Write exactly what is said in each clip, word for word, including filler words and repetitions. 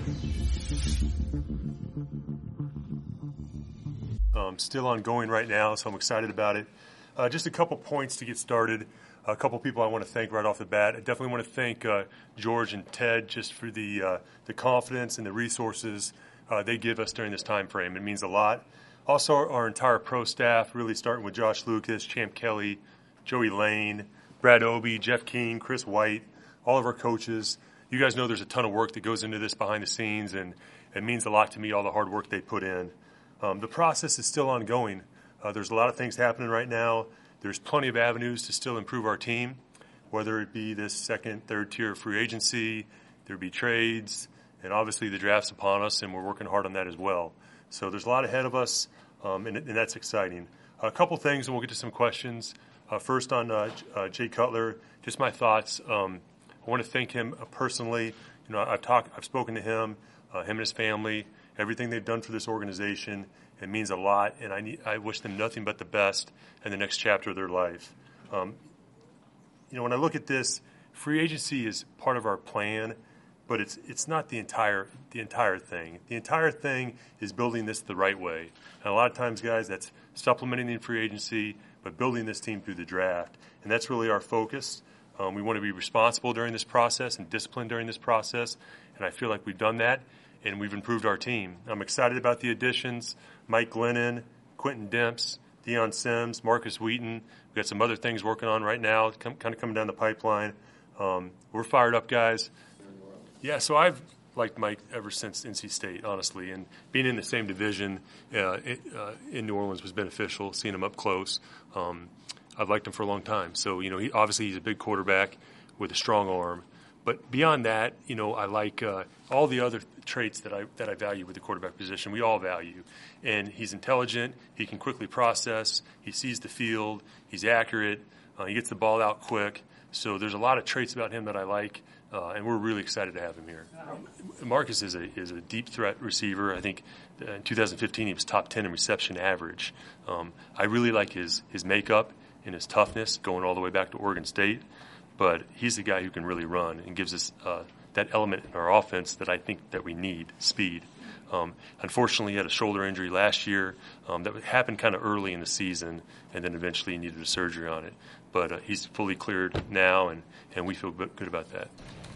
Um, still ongoing right now, so I'm excited about it. Uh, just a couple points to get started. A couple people I want to thank right off the bat. I definitely want to thank uh, George and Ted just for the uh, the confidence and the resources uh, they give us during this time frame. It means a lot. Also, our, our entire pro staff, really starting with Josh Lucas, Champ Kelly, Joey Lane, Brad Obie, Jeff King, Chris White, all of our coaches. You guys know there's a ton of work that goes into this behind the scenes, and it means a lot to me, all the hard work they put in. Um, the process is still ongoing. Uh, there's a lot of things happening right now. There's plenty of avenues to still improve our team, whether it be this second, third tier of free agency, there be trades, and obviously the draft's upon us, and we're working hard on that as well. So there's a lot ahead of us, um, and, and that's exciting. A couple things, and we'll get to some questions. Uh, first on uh, uh, Jay Cutler, just my thoughts. Um, I want to thank him uh, personally. You know, I've talked, I've spoken to him, uh, him and his family. Everything they've done for this organization, it means a lot, and I need, I wish them nothing but the best in the next chapter of their life. Um, you know, when I look at this, free agency is part of our plan, but it's it's not the entire the entire thing. The entire thing is building this the right way. And a lot of times, guys, that's supplementing the free agency, but building this team through the draft, and that's really our focus. Um, we want to be responsible during this process and disciplined during this process, and I feel like we've done that. And we've improved our team. I'm excited about the additions. Mike Glennon, Quentin Demps, Deion Sims, Marcus Wheaton. We've got some other things working on right now, come, kind of coming down the pipeline. Um, we're fired up, guys. Yeah, so I've liked Mike ever since N C State, honestly. And being in the same division uh, it, uh, in New Orleans was beneficial, seeing him up close. Um, I've liked him for a long time. So, you know, he obviously he's a big quarterback with a strong arm. But beyond that, you know, I like uh, all the other traits that I that I value with the quarterback position. We all value, and he's intelligent. He can quickly process. He sees the field. He's accurate. Uh, he gets the ball out quick. So there's a lot of traits about him that I like, uh, and we're really excited to have him here. Marcus is a is a deep threat receiver. I think in two thousand fifteen he was top ten in reception average. Um, I really like his his makeup and his toughness, going all the way back to Oregon State. But he's the guy who can really run and gives us uh, that element in our offense that I think that we need, speed. Um, unfortunately, he had a shoulder injury last year um, that happened kind of early in the season, and then eventually he needed a surgery on it. But uh, he's fully cleared now, and, and we feel good about that.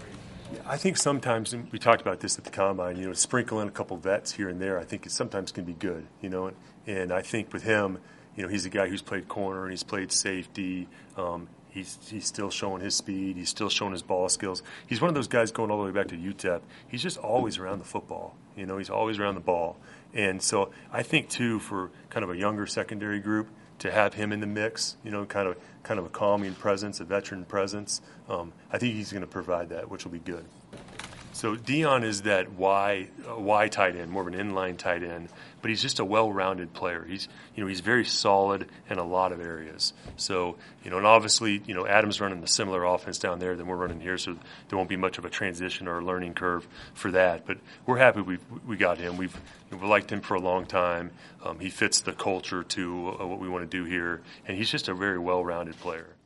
I think sometimes, and we talked about this at the Combine, you know, sprinkle in a couple vets here and there, I think it sometimes can be good, you know. And, and I think with him, you know, he's a guy who's played corner and he's played safety. Um, He's he's still showing his speed. He's still showing his ball skills. He's one of those guys going all the way back to U T E P. He's just always around the football. You know, he's always around the ball. And so I think, too, for kind of a younger secondary group, to have him in the mix, you know, kind of kind of a calming presence, a veteran presence, um, I think he's going to provide that, which will be good. So Deion is that Y, uh, Y tight end, more of an inline tight end, but he's just a well-rounded player. He's, you know, he's very solid in a lot of areas. So, you know, and obviously, you know, Adam's running a similar offense down there than we're running here, so there won't be much of a transition or a learning curve for that. But we're happy we we got him. We've we've liked him for a long time. Um, he fits the culture to uh, what we want to do here, and he's just a very well-rounded player.